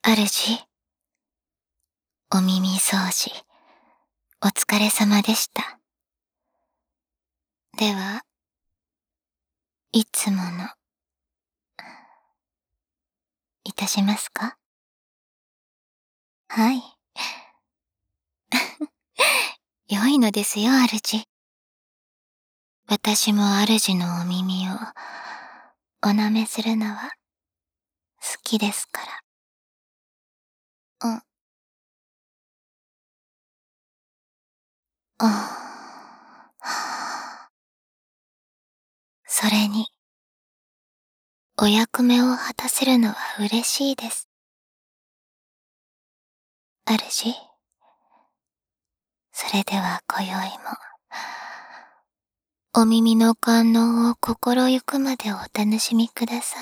主、お耳掃除、お疲れ様でした。では、いつもの、いたしますか？はい。良いのですよ、主。私も主のお耳を、お舐めするのは、好きですから。それに、お役目を果たせるのは嬉しいです。主、それでは今宵も、お耳の感能を心ゆくまでお楽しみください。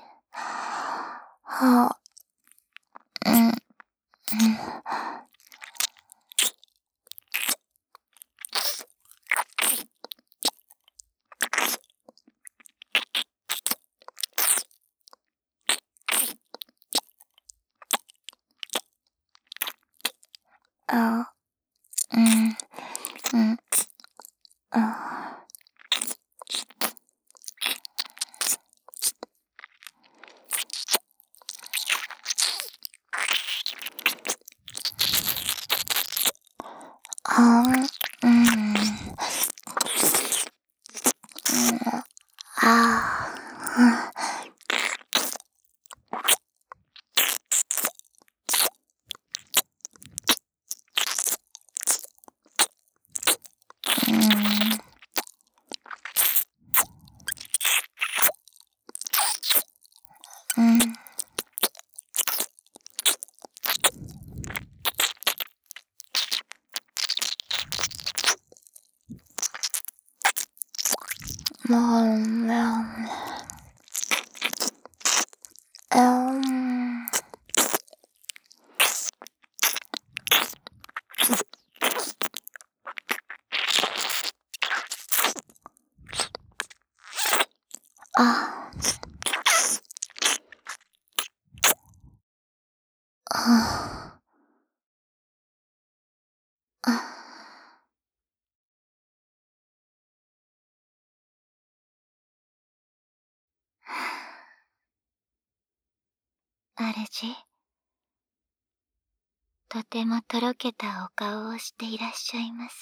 主、とてもとろけたお顔をしていらっしゃいます。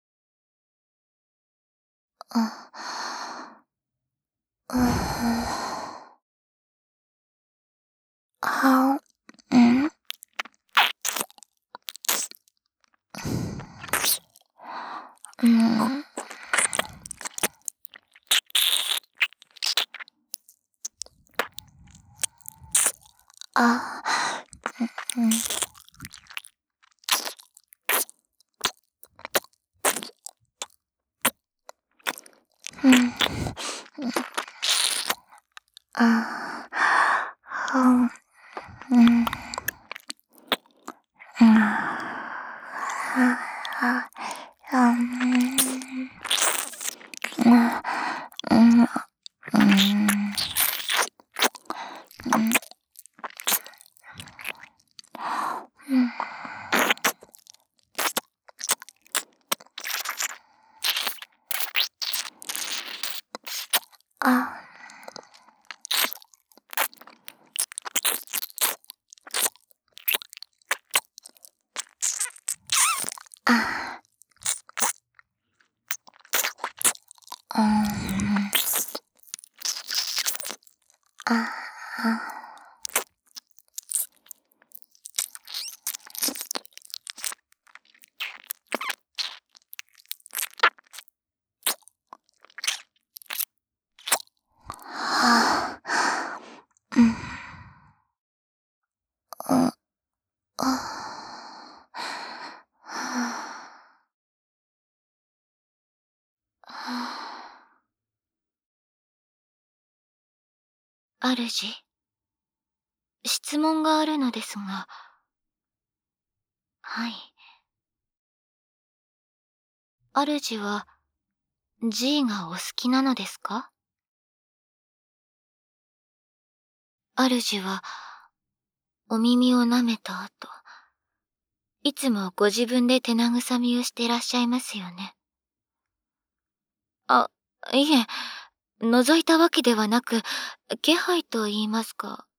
主、質問があるのですが。はい。主は、G がお好きなのですか？主は、 お耳を舐めた後、いつもご自分で手慰みをしていらっしゃいますよね。あ、いえ、覗いたわけではなく、気配と言いますか、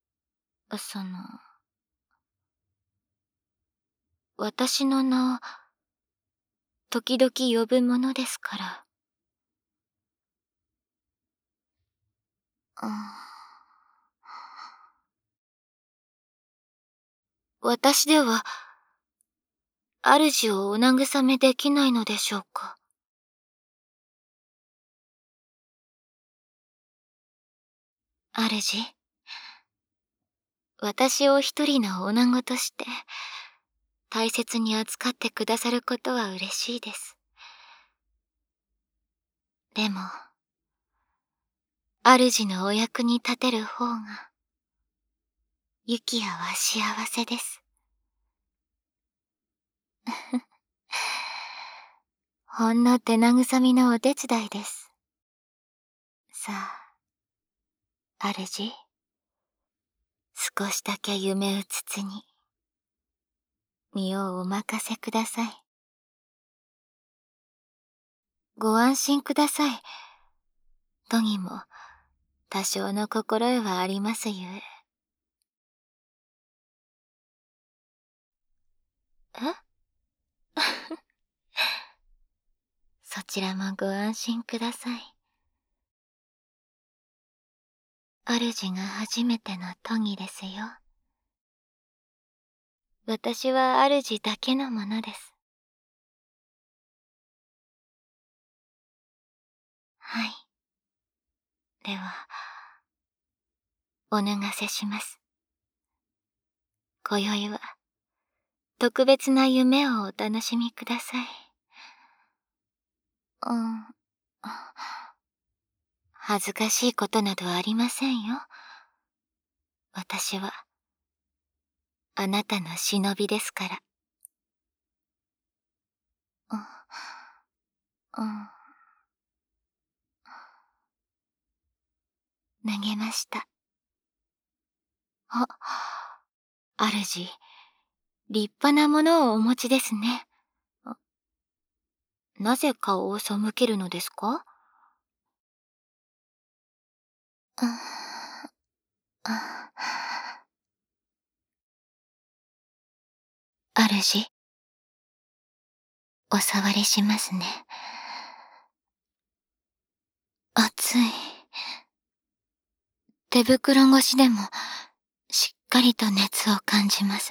私の名を、時々呼ぶものですから。私では、主をお慰めできないのでしょうか。主、私を一人の女子として、大切に扱ってくださることは嬉しいです。でも、主のお役に立てる方が、ユキヤは幸せです。ほんの手慰みのお手伝いです。さあ、主、少しだけ夢うつつに、身をお任せください。ご安心ください。とにも、多少の心得はありますゆえ。えそちらもご安心ください。主が初めての都議ですよ。私は主だけのものです。はい。では、お脱がせします。今宵は、特別な夢をお楽しみください。うん。恥ずかしいことなどありませんよ。私は、あなたの忍びですから。うん。脱げました。あ、主、立派なものをお持ちですね。なぜ顔を背けるのですか？主、お触りしますね。熱い。手袋越しでも、しっかりと熱を感じます。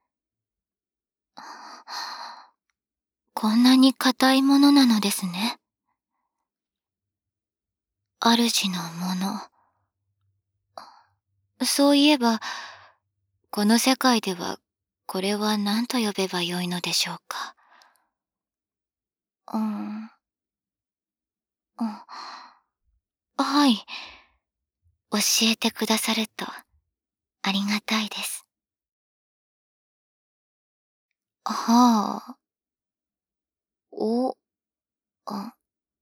こんなに硬いものなのですね。主のもの。そういえば、この世界では、これは何と呼べばよいのでしょうか。はい。教えてくださると、ありがたいです。はあ。お、あ、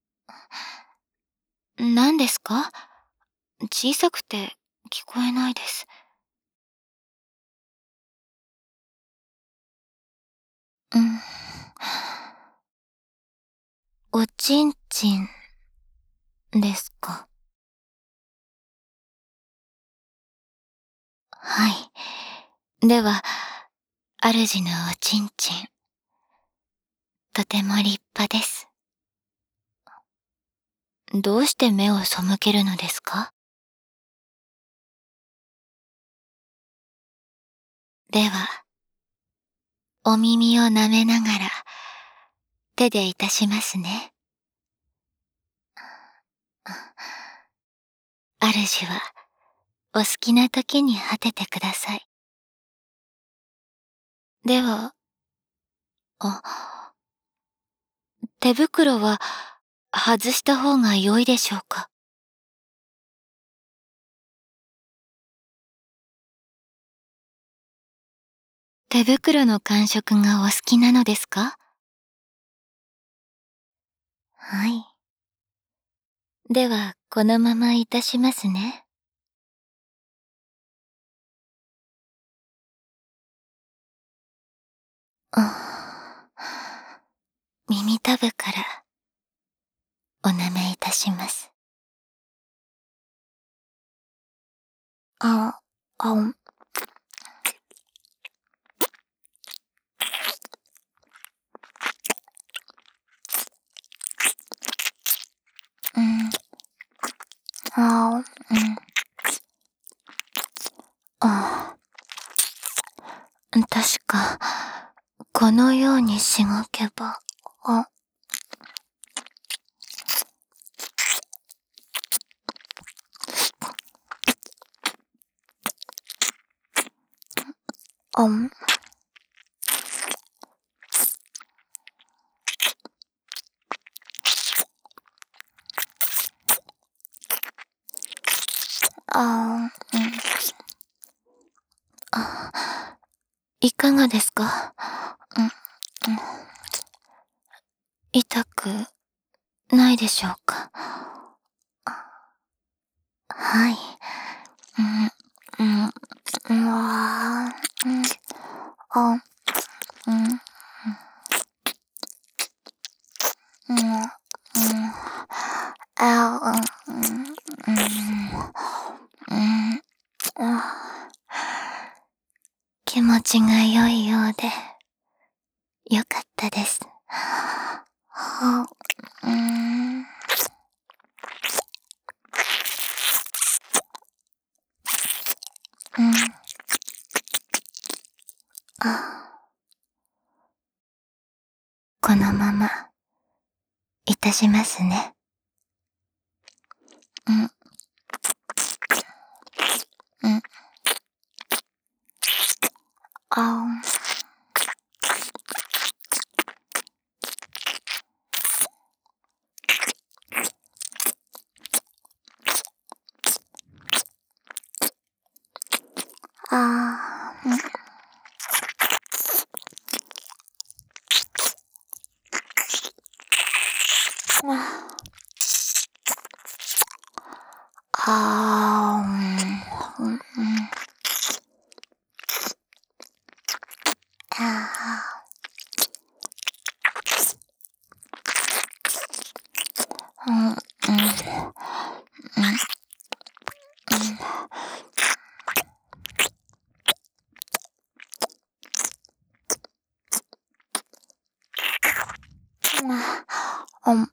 何ですか？小さくて聞こえないです。うん。おちんちんですか？はい。では、主のおちんちん、とても立派です。どうして目を背けるのですか？では、お耳を舐めながら、手でいたしますね。主は、お好きな時に果ててください。では、あ、手袋は外した方が良いでしょうか？手袋の感触がお好きなのですか？はい。では、このままいたしますね。 耳たぶからお舐めいたします。あ、あ、うん、あ、うん、あ、確か、このようにしごけば、ん、うん、いかがですか？うん、うん、痛くないでしょうか？はい。うん、うん、うわー、うん、うん、うん、うん、うん、うん、うん、気持ちが良いようで、よかったです。うん、うん、このまま、いたしますね。うん、うん、あうん、うん、うん、うん、うん、うん、うん、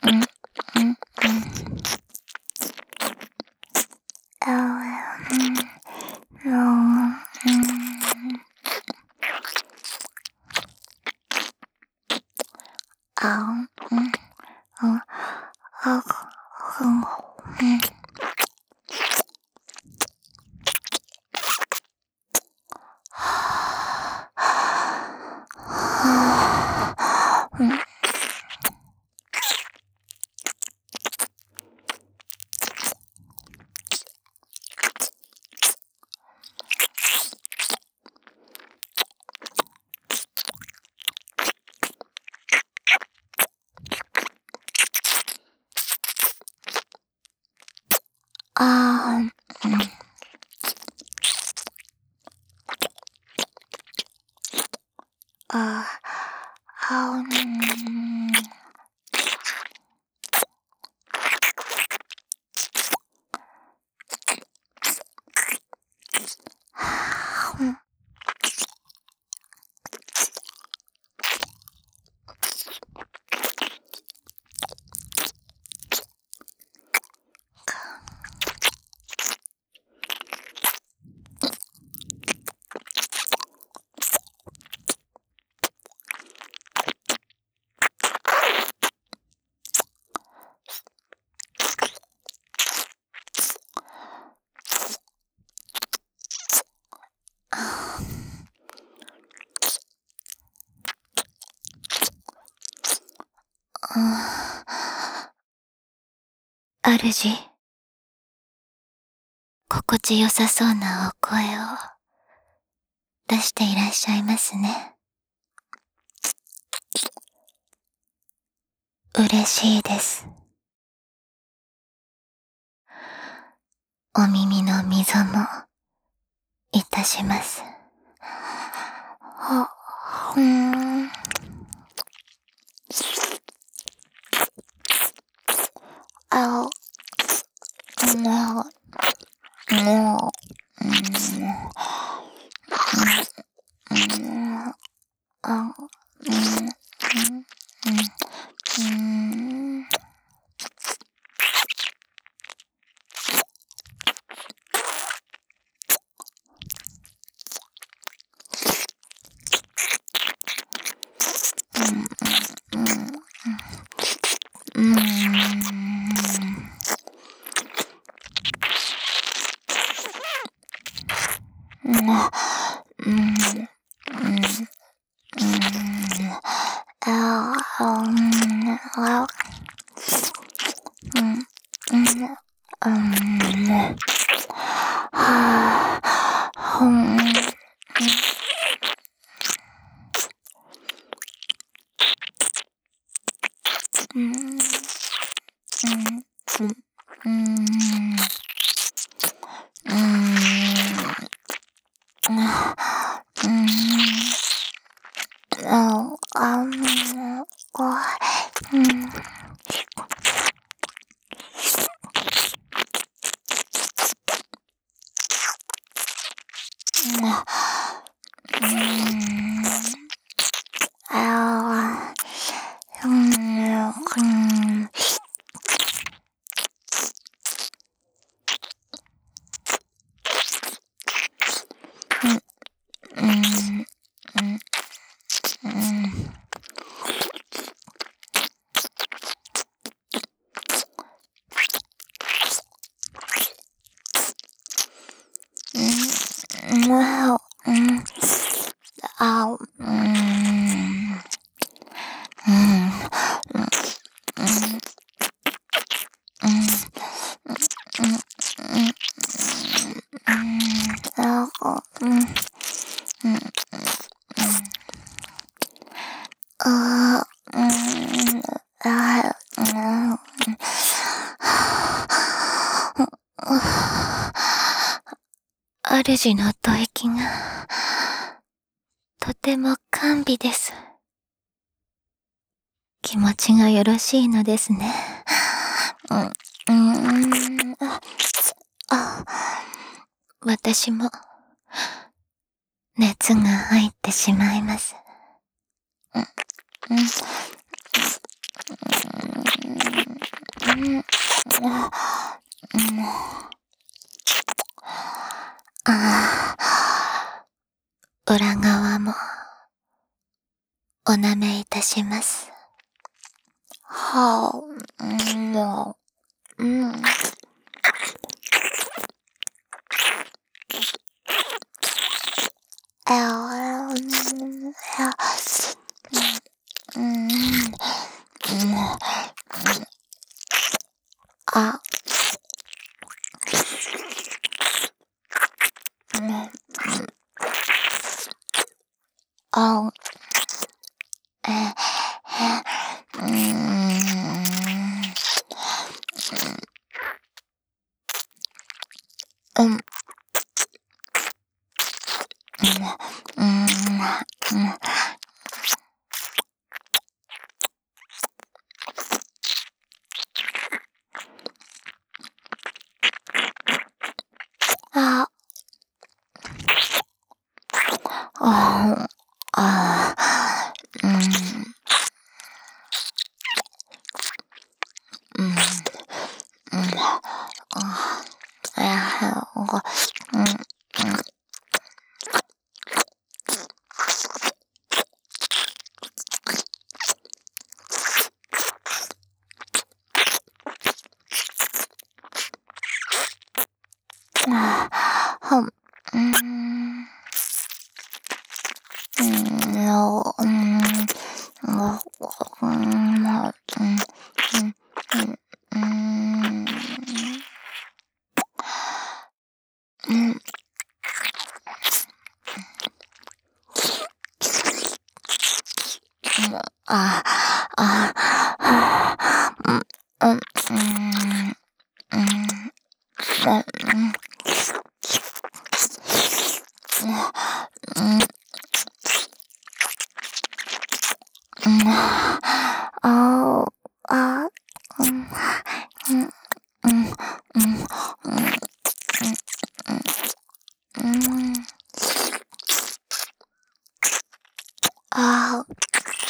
主、心地よさそうなお声を出していらっしゃいますね。嬉しいです。お耳の溝もいたします。 主の吐息が、とても甘美です。気持ちがよろしいのですね。私も、熱が入ってしまいます。裏側も、お舐めいたします。 ああ、うん、うん、うん、うん、うん、うん、ああ、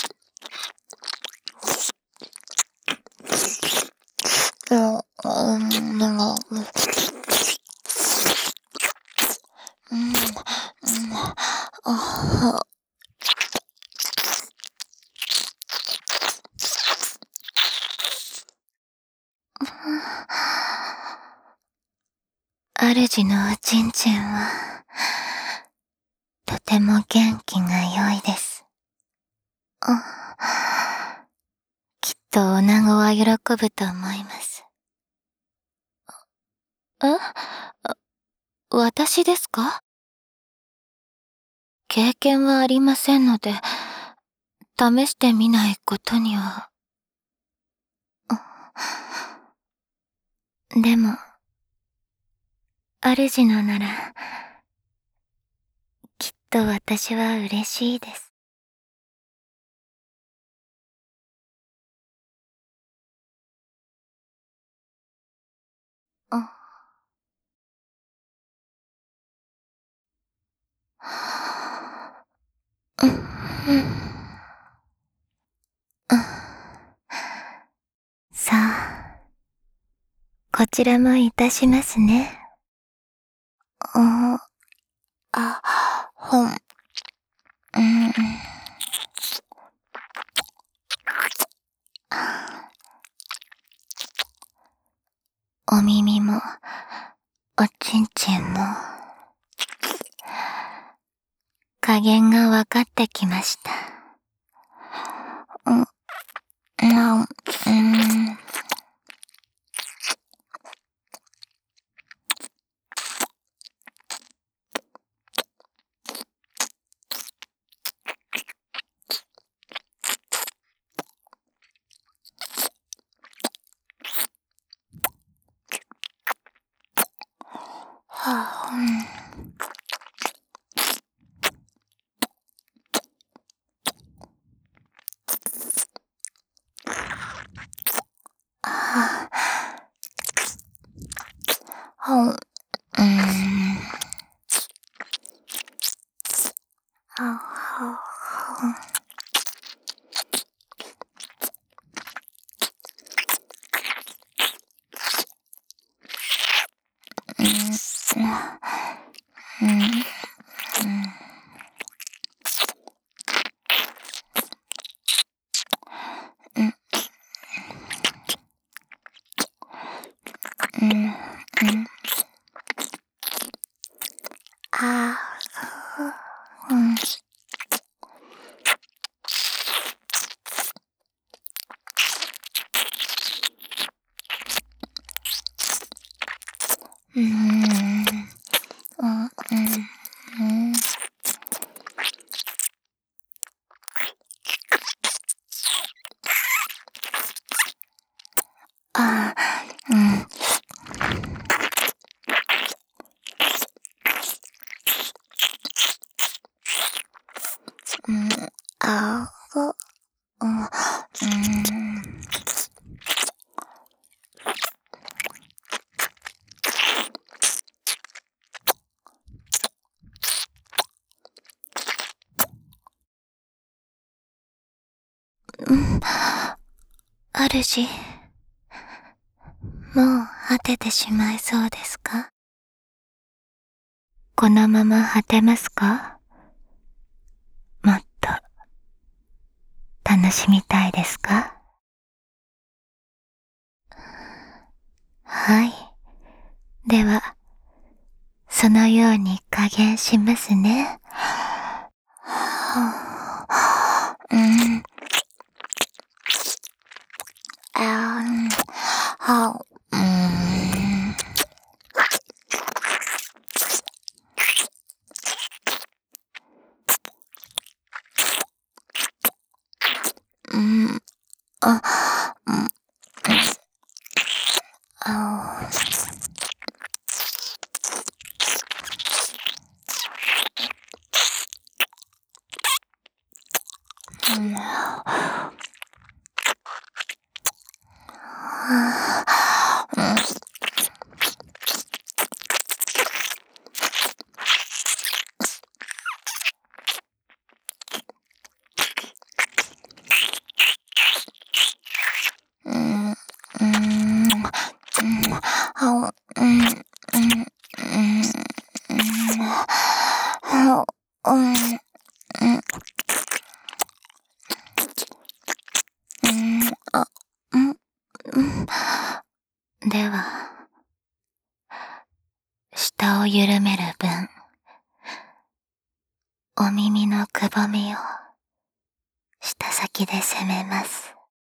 主のおちんちんは、とても元気が良いです。きっと女子は喜ぶと思います。私ですか？経験はありませんので、試してみないことには。でも、主のなら、きっと私は嬉しいです。さあ、こちらもいたしますね。ほん、お耳も、おちんちんも、加減が分かってきました。主、もう果ててしまいそうですか？このまま果てますか？もっと楽しみたいですか？はい。では、そのように加減しますね。 では、舌を緩める分、お耳のくぼみを舌先で攻めます。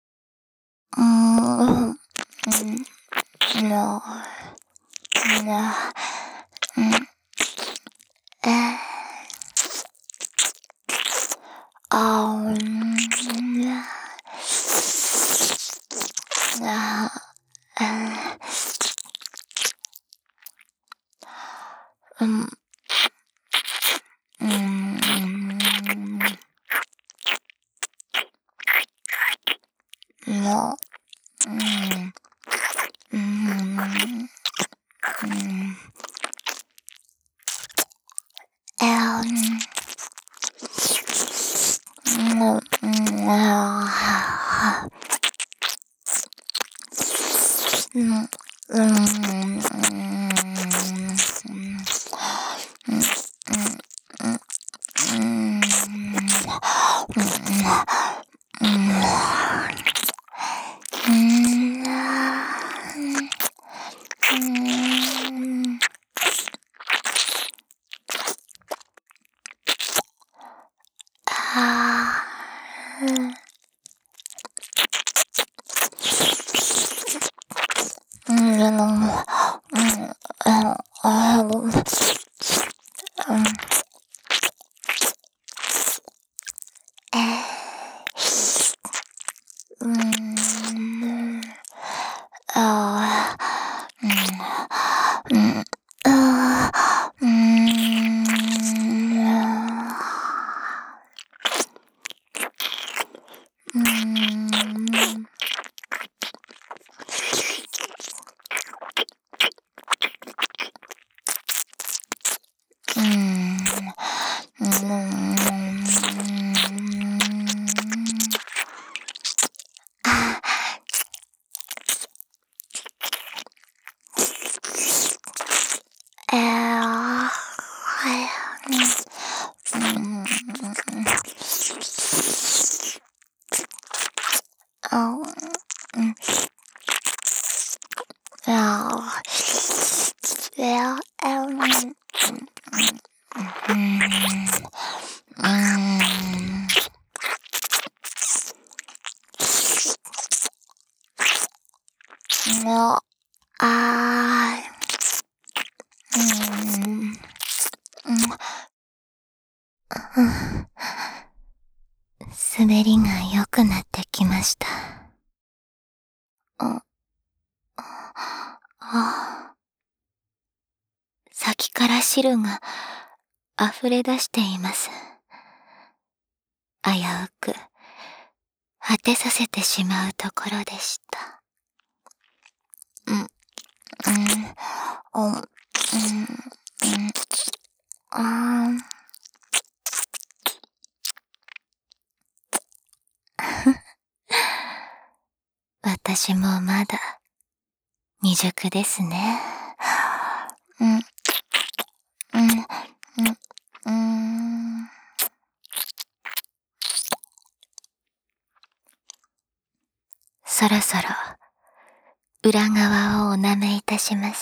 滑りが良くなってきました。先から汁が溢れ出しています。危うく果てさせてしまうところでした。私もまだ未熟ですね。そろそろ裏側をお舐めいたします。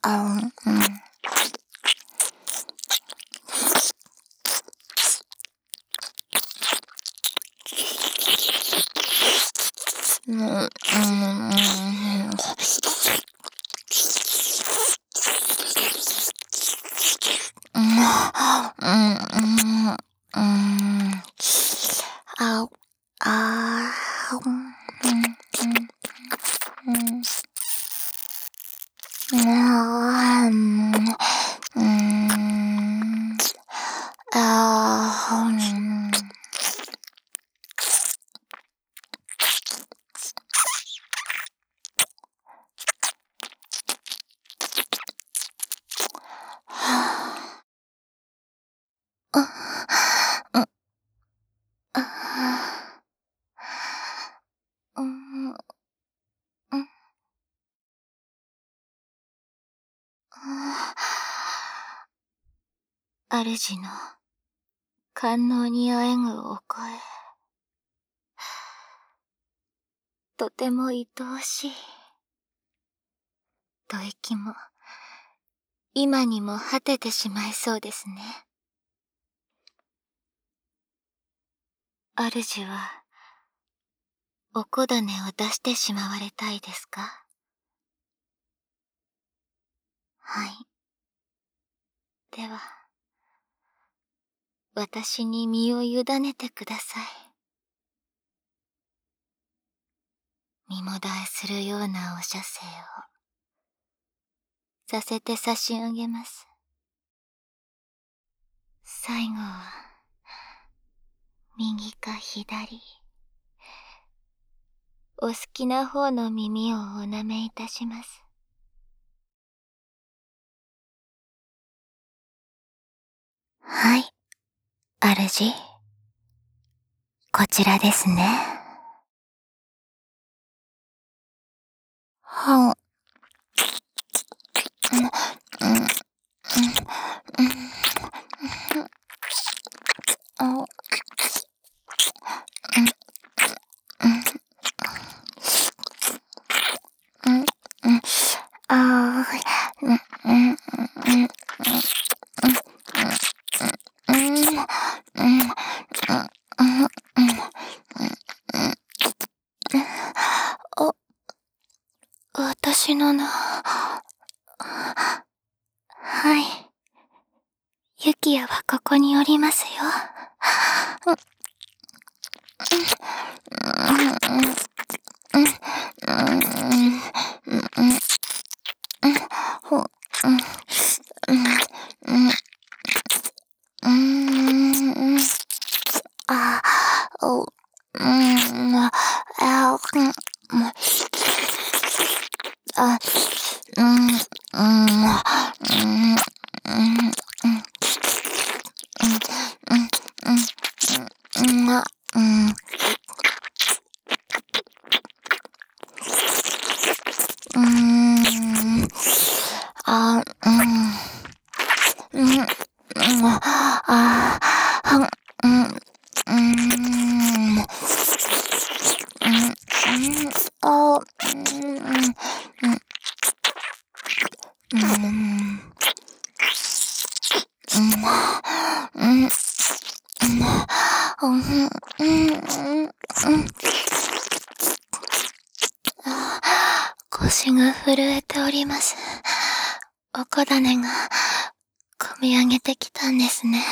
主の官能にあえぐお声、とても愛おしい。吐息も今にも果ててしまいそうですね。主はおこだねを出してしまわれたいですか？はい。では、私に身を委ねてください。身もだえするようなお射精をさせて差し上げます。最後は、右か左、お好きな方の耳をお舐めいたします。はい、主。こちらですね。私の名。はい。ユキヤはここにおりますよ。腰が震えております。おこだねがこみ上げてきたんですね。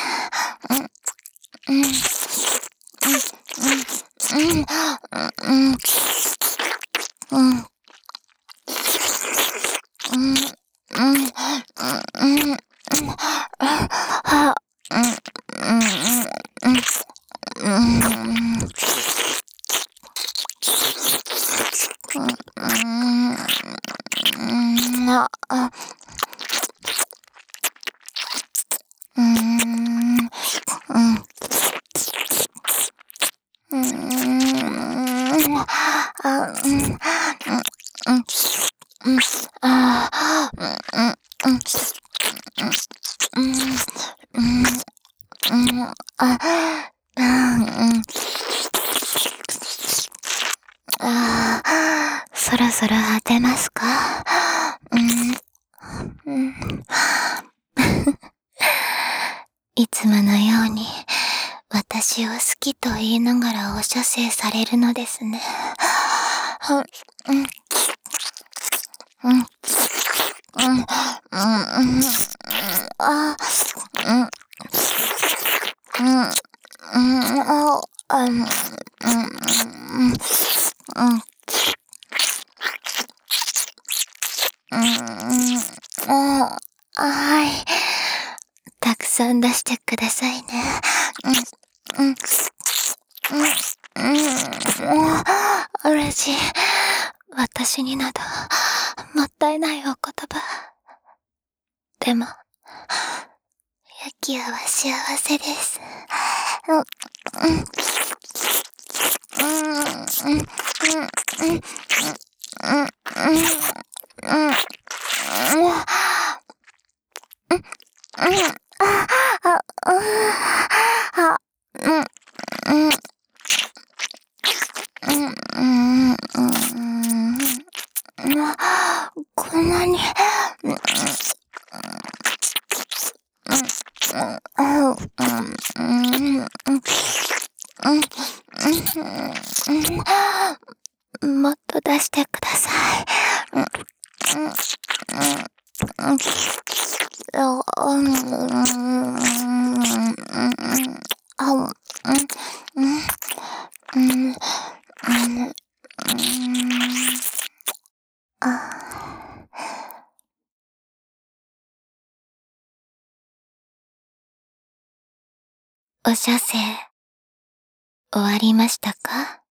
そろそろ果てますか？ いつものように私を好きと言いながらお射精されるのですね。はい。たくさん出してくださいね。主、私になど、もったいないお言葉。でも、ユキアは幸せです。こんなに。もっと出してください。お射精、終わりましたか？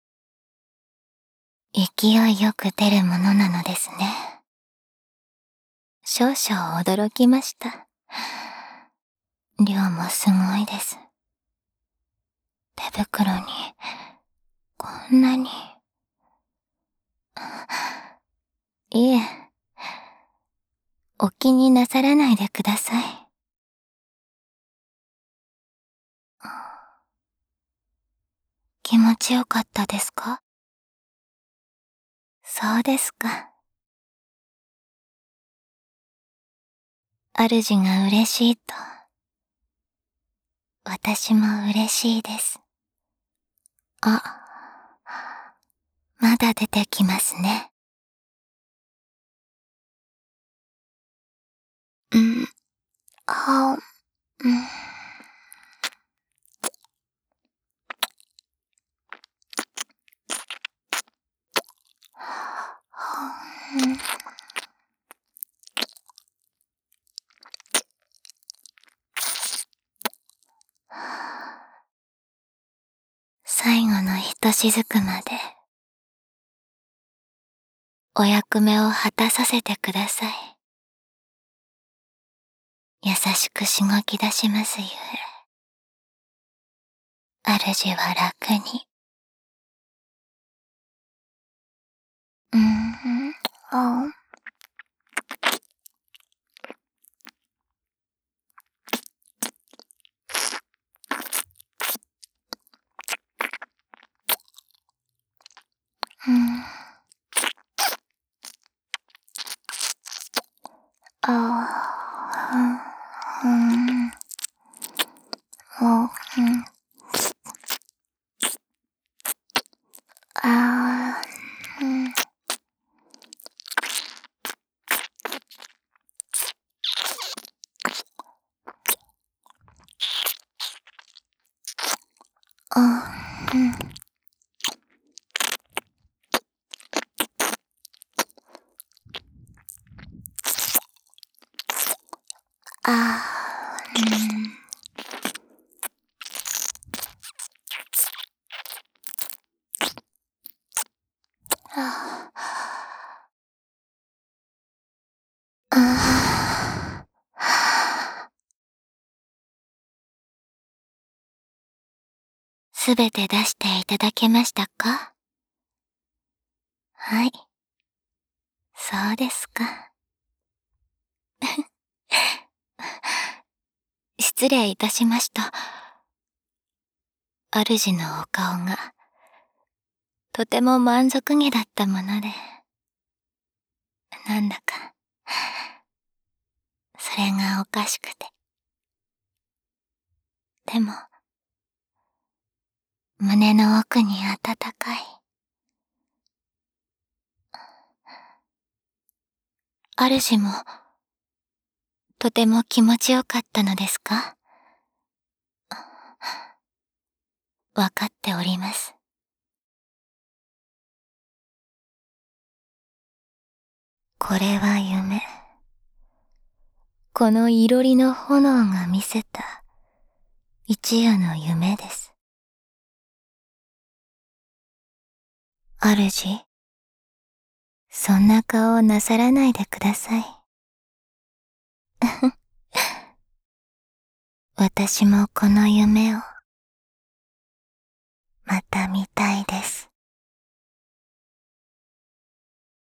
勢いよく出るものなのですね。少々驚きました。量もすごいです。手袋に、こんなに。いえ、お気になさらないでください。気持ちよかったですか？そうですか。主が嬉しいと、私も嬉しいです。あ、まだ出てきますね。最後のひとしずくまで、お役目を果たさせてください。優しくしごき出しますゆえ、主は楽に。すべて出していただけましたか？はい。そうですか。失礼いたしました。主のお顔が、とても満足げだったもので、なんだか、 れがおかしくて。でも、胸の奥に温かい。主も、とても気持ちよかったのですか？わかっております。これは夢。このいろりの炎が見せた一夜の夢です。主、そんな顔をなさらないでください。私もこの夢を